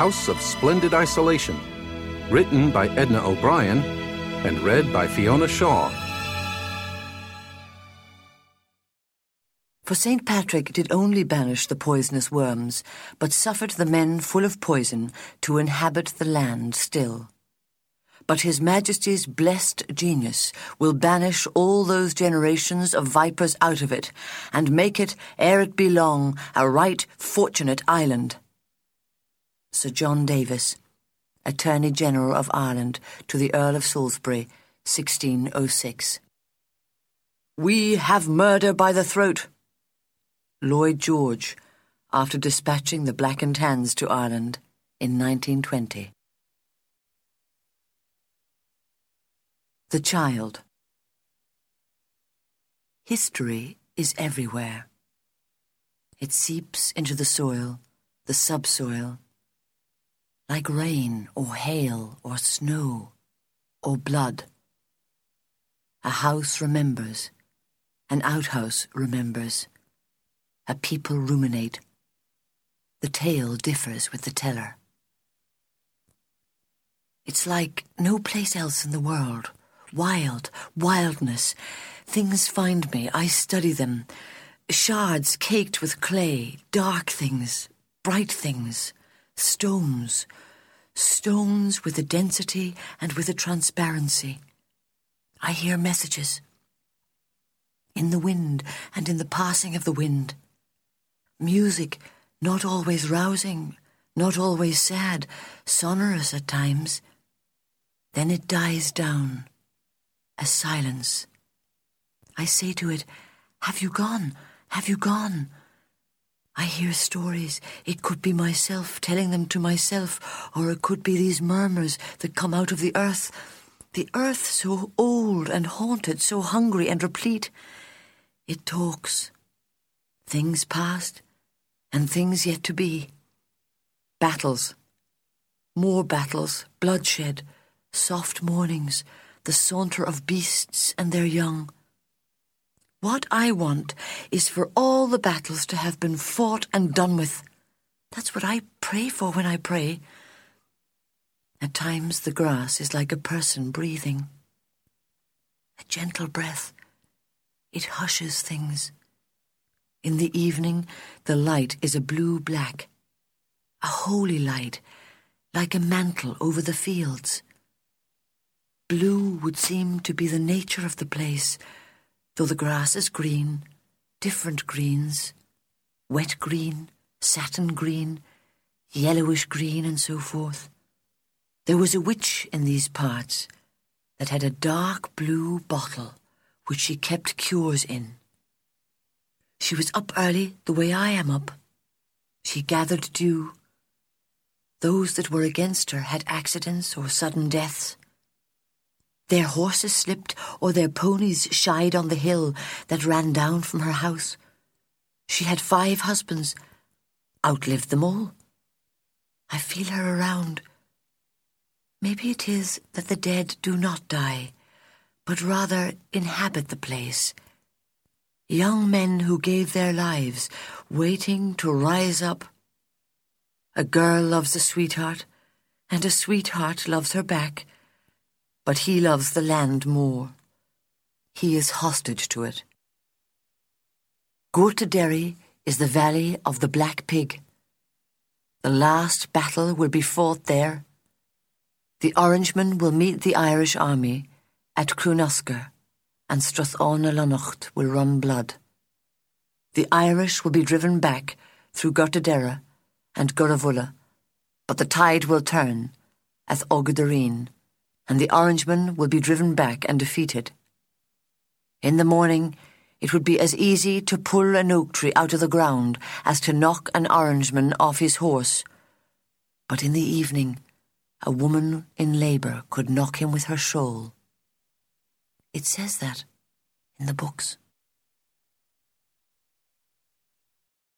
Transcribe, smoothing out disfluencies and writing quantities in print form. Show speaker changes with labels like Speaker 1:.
Speaker 1: House of Splendid Isolation, written by Edna O'Brien and read by Fiona Shaw.
Speaker 2: For St. Patrick did only banish the poisonous worms, but suffered the men full of poison to inhabit the land still. But His Majesty's blessed genius will banish all those generations of vipers out of it, and make it, ere it be long, a right fortunate island. Sir John Davis, Attorney General of Ireland, to the Earl of Salisbury, 1606. We have murder by the throat. Lloyd George, after dispatching the Blackened Hands to Ireland in 1920. The Child. History is everywhere. It seeps into the soil, the subsoil, like rain or hail or snow or blood. A house remembers, an outhouse remembers, a people ruminate. The tale differs with the teller. It's like no place else in the world. Wildness. Things find me, I study them. Shards caked with clay, dark things, bright things, stones with a density and with a transparency. I hear messages. In the wind and in the passing of the wind. Music, not always rousing, not always sad, sonorous at times. Then it dies down. A silence. I say to it, "Have you gone? Have you gone?" I hear stories. It could be myself telling them to myself, or it could be these murmurs that come out of the earth so old and haunted, so hungry and replete. It talks. Things past and things yet to be. Battles. More battles, bloodshed, soft mornings, the saunter of beasts and their young. What I want is for all the battles to have been fought and done with. That's what I pray for when I pray. At times the grass is like a person breathing. A gentle breath. It hushes things. In the evening, the light is a blue-black, a holy light, like a mantle over the fields. Blue would seem to be the nature of the place, though the grass is green, different greens, wet green, satin green, yellowish green, and so forth. There was a witch in these parts that had a dark blue bottle which she kept cures in. She was up early the way I am up. She gathered dew. Those that were against her had accidents or sudden deaths. Their horses slipped, or their ponies shied on the hill that ran down from her house. She had 5 husbands, outlived them all. I feel her around. Maybe it is that the dead do not die, but rather inhabit the place. Young men who gave their lives, waiting to rise up. A girl loves a sweetheart, and a sweetheart loves her back. But he loves the land more. He is hostage to it. Gortaderi is the valley of the Black Pig. The last battle will be fought there. The Orangemen will meet the Irish army at Clonuscar, and Strathán na Lonnacht will run blood. The Irish will be driven back through Gortadera and Gurravulla, but the tide will turn at Ogadareen, and the Orangemen will be driven back and defeated. In the morning, it would be as easy to pull an oak tree out of the ground as to knock an Orangeman off his horse. But in the evening, a woman in labour could knock him with her shawl. It says that in the books.